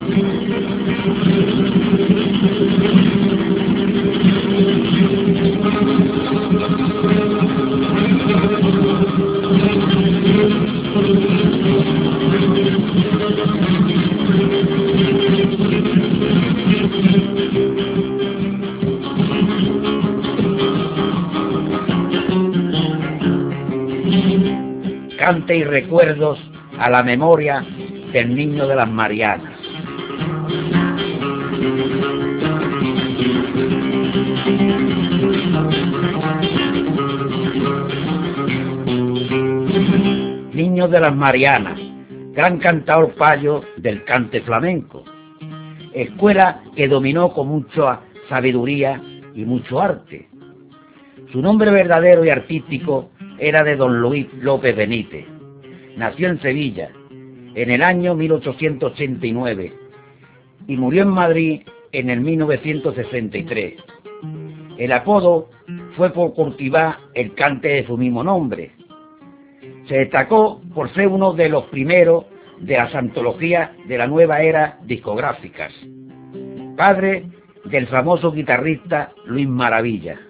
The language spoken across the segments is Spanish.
Cante y recuerdos a la memoria del niño de las Marianas. Niño de las Marianas, gran cantador payo del cante flamenco, escuela que dominó con mucha sabiduría y mucho arte. Su nombre verdadero y artístico era de don Luis López Benítez. Nació en Sevilla en el año 1889 y murió en Madrid en el 1963. El apodo fue por cultivar el cante de su mismo nombre. Se destacó por ser uno de los primeros de las antologías de la nueva era discográficas, padre del famoso guitarrista Luis Maravilla.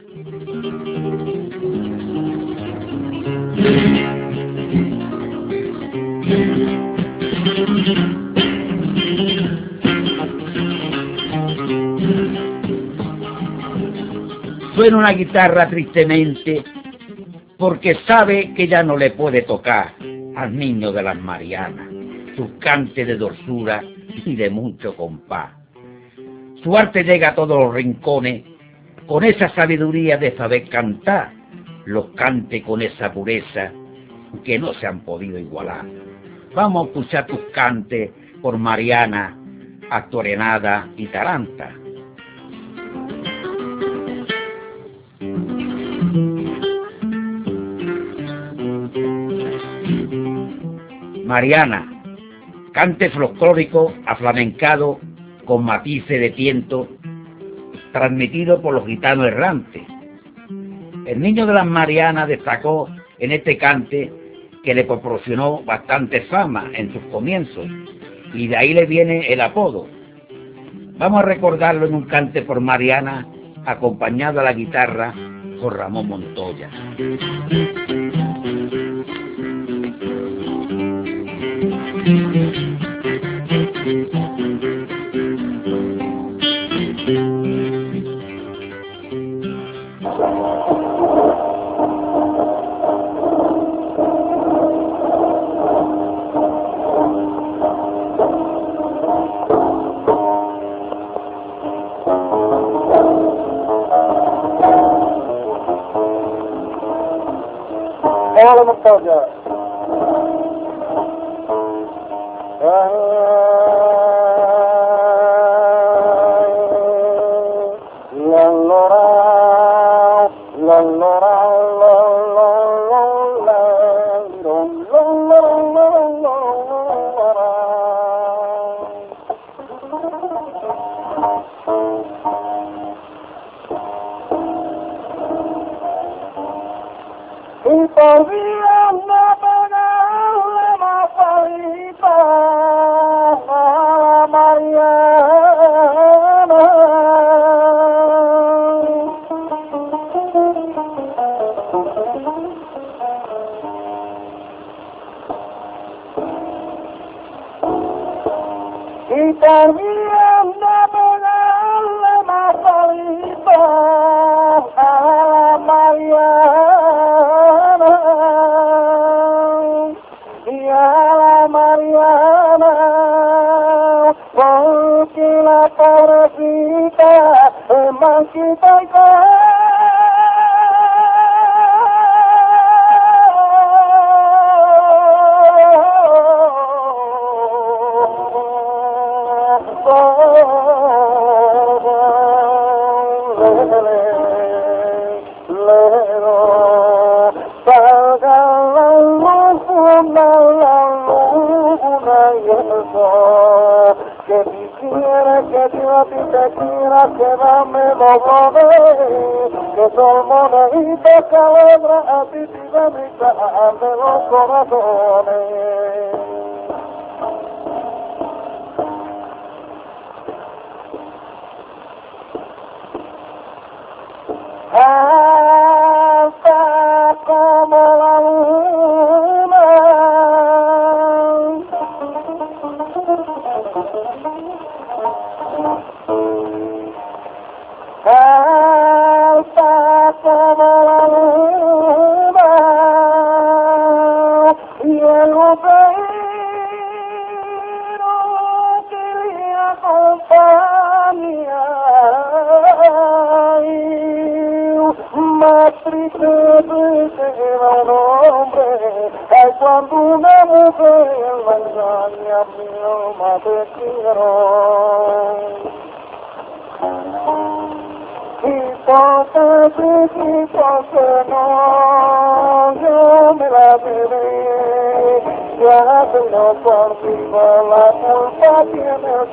Suena una guitarra tristemente porque sabe que ya no le puede tocar al niño de las Marianas su cante de dulzura y de mucho compás. Su arte llega a todos los rincones con esa sabiduría de saber cantar, los cante con esa pureza que no se han podido igualar. Vamos a escuchar tus cantes por Mariana, Actorenada y Taranta. Mariana, cante folclórico aflamencado con matices de tiento, transmitido por los gitanos errantes. El niño de las Marianas destacó en este cante que le proporcionó bastante fama en sus comienzos, y de ahí le viene el apodo. Vamos a recordarlo en un cante por Mariana, acompañado a la guitarra por Ramón Montoya. Hola Montoya. Y podía no ponerle más salita a Mariana. Y podía no ponerle más salita a Mariana. Porque la pobrecita es manquita y que quisiera que yo a ti te quiera, que dame los bodes, que son moneditas que alegra a ti y de mitad de los corazones. Alta como la luna y el obrero que le acompaña, más triste será un hombre cuando una mujer la engaña, mi alma te quiero. Y porque no, yo me la veré, ya no consigo la culpa tiene el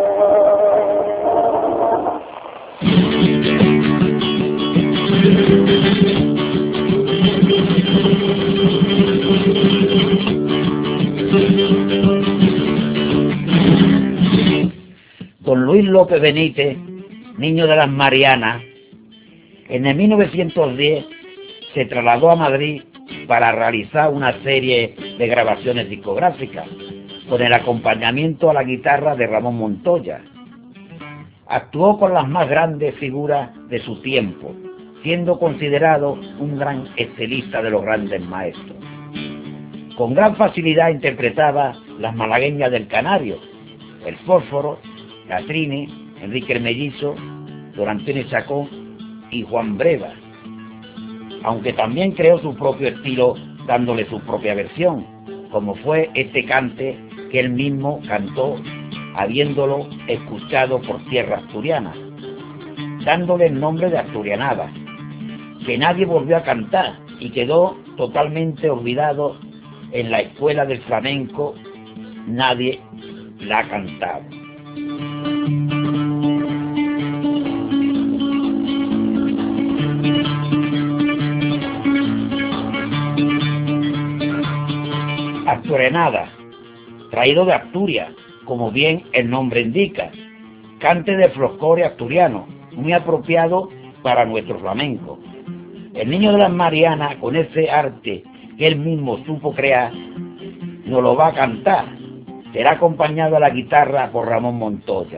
Don Luis López Benítez, niño de las Marianas, en el 1910 se trasladó a Madrid para realizar una serie de grabaciones discográficas con el acompañamiento a la guitarra de Ramón Montoya. Actuó con las más grandes figuras de su tiempo, siendo considerado un gran estilista de los grandes maestros. Con gran facilidad interpretaba las malagueñas del Canario, el Fósforo, la Trini, Enrique el Mellizo, Don Antonio Chacón y Juan Breva, aunque también creó su propio estilo dándole su propia versión, como fue este cante que él mismo cantó habiéndolo escuchado por tierra asturiana, dándole el nombre de Asturianada, que nadie volvió a cantar y quedó totalmente olvidado en la escuela del flamenco, nadie la ha cantado. Asturianada, traído de Asturias, como bien el nombre indica, cante de folclore asturiano, muy apropiado para nuestro flamenco. El niño de las Marianas, con ese arte que él mismo supo crear, nos lo va a cantar. Será acompañado a la guitarra por Ramón Montoya.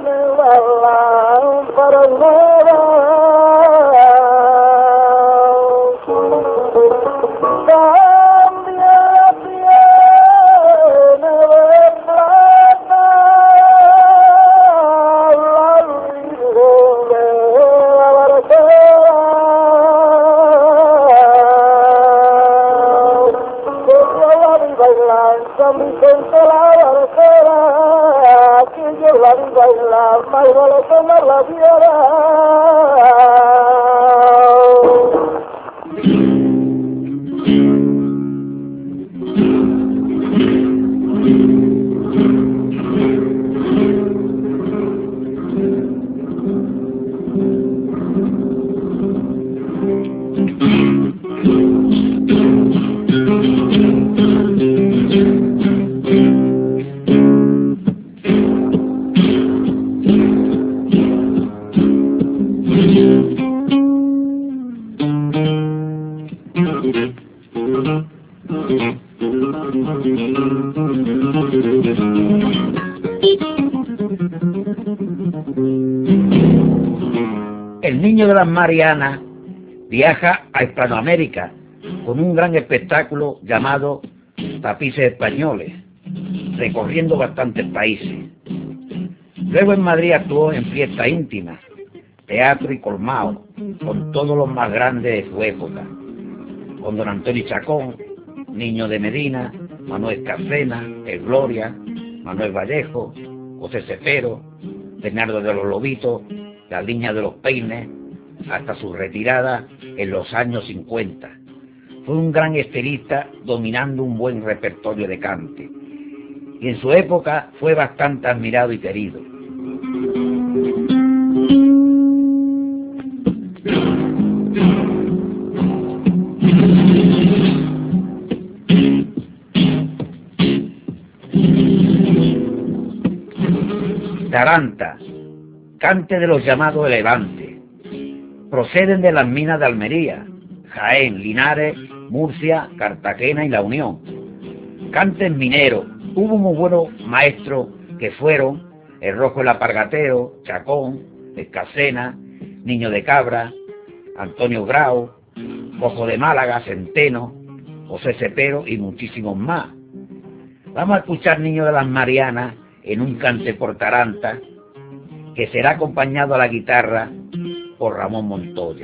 la lámpara nueva. También tiene de plata la Virgen de la Barquera, que yo la vi bailar, San Vicente la Barquera, que yo la vi bailar, más vale que no la viera. El niño de las Marianas viaja a Hispanoamérica con un gran espectáculo llamado Tapices Españoles, recorriendo bastantes países. Luego en Madrid actuó en fiestas íntimas, teatro y colmao, con todos los más grandes de su época, con don Antonio Chacón, Niño de Medina, Manuel Carcena, El Gloria, Manuel Vallejo, José Cepero, Bernardo de los Lobitos, La Niña de los Peines, hasta su retirada en los años 50. Fue un gran estilista dominando un buen repertorio de cante, y en su época fue bastante admirado y querido. Taranta, cante de los llamados elevantes. Proceden de las minas de Almería, Jaén, Linares, Murcia, Cartagena y La Unión. Cantes mineros. Hubo muy buenos maestros que fueron el Rojo el Apargateo, Chacón, Escacena, Niño de Cabra, Antonio Grau, Cojo de Málaga, Centeno, José Cepero y muchísimos más. Vamos a escuchar Niño de las Marianas en un cante por taranta, que será acompañado a la guitarra por Ramón Montoya.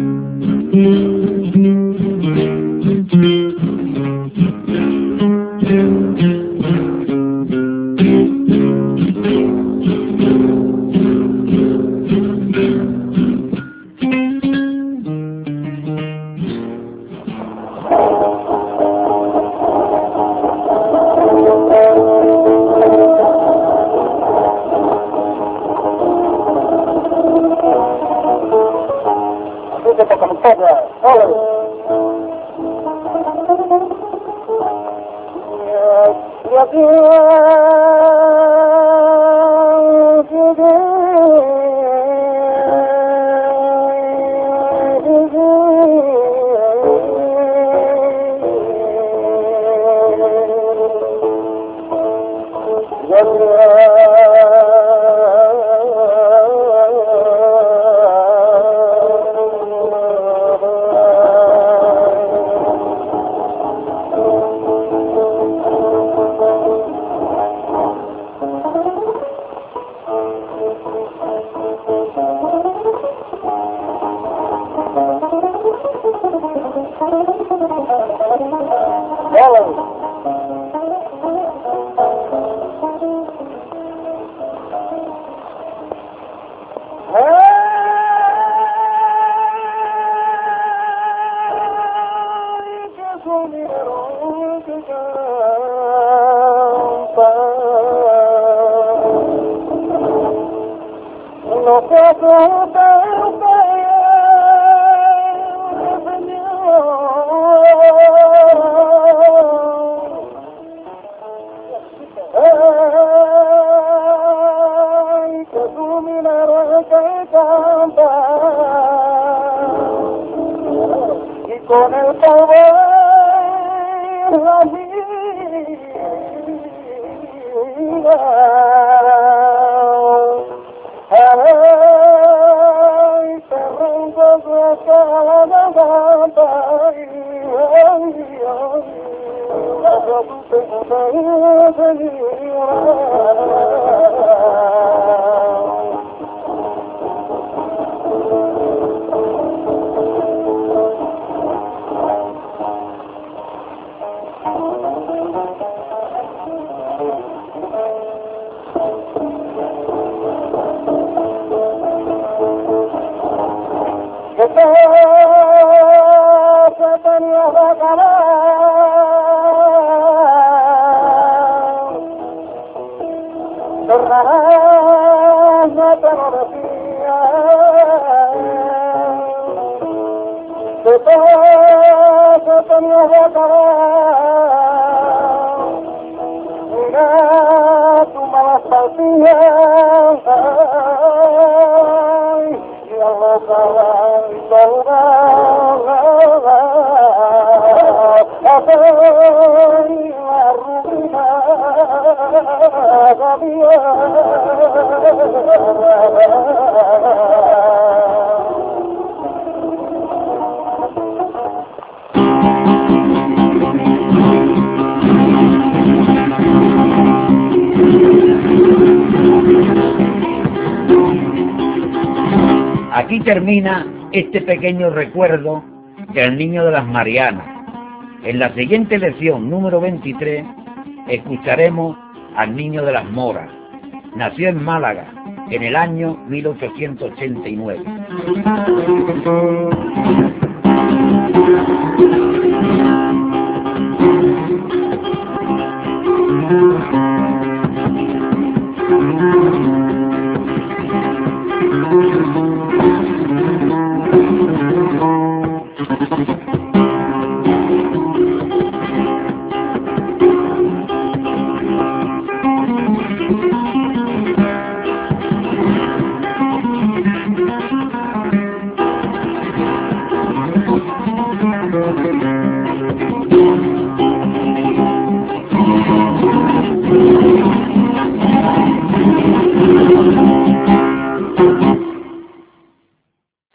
Con el poder la vida Aquí termina este pequeño recuerdo del niño de las Marianas. En la siguiente lección, número 23, escucharemos al niño de las Moras. Nació en Málaga en el año 1889.